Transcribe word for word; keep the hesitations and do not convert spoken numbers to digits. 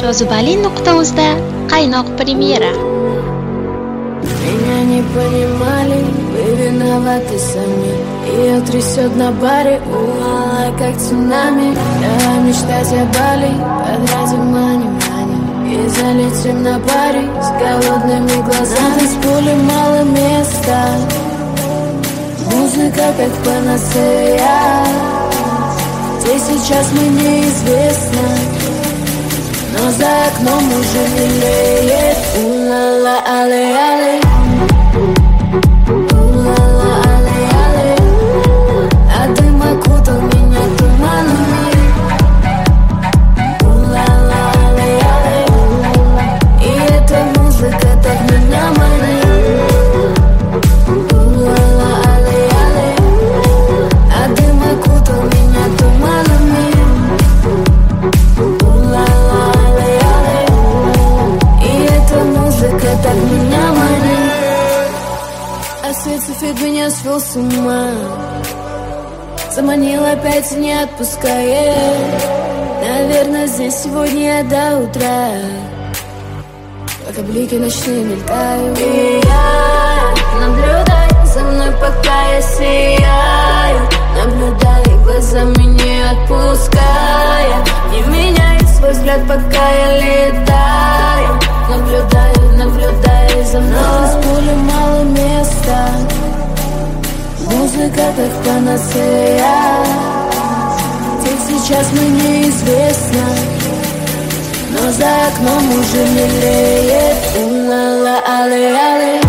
Yozuvali nuqta uzda qaynoq premyera. Меня не понимали, вы виноваты сами. Ее трясет на баре, ула, как цунами. Давай мечтать о Бали, потратим мани-мани и залетим на паре с голодными глазами. С пули мало места, музыка как панацея. Где сейчас мы неизвестно, но за окном уже милеет. У-ла-ла, але-але. У-ла-ла, але-але. А дым окутал меня туманами. У-ла-ла, але-але. И эта музыка так меня манит. У-ла-ла, але-але. А дым окутал меня туманами. У-ла-ла, але-але. И эта музыка так меня манит. А свет меня свел с ума, заманил опять и не отпускает. Наверное, здесь сегодня до утра, пока блики ночные мелькают. И я наблюдаю за мной, пока я сияю. Наблюдаю глазами, не отпуская. Не меняй свой взгляд, пока я летаю. Наблюдаю, наблюдаю за мной. С пули мало места, музыка как панацея. Где сейчас мы неизвестно, но за окном уже милеет. У-ла-ла, але-але.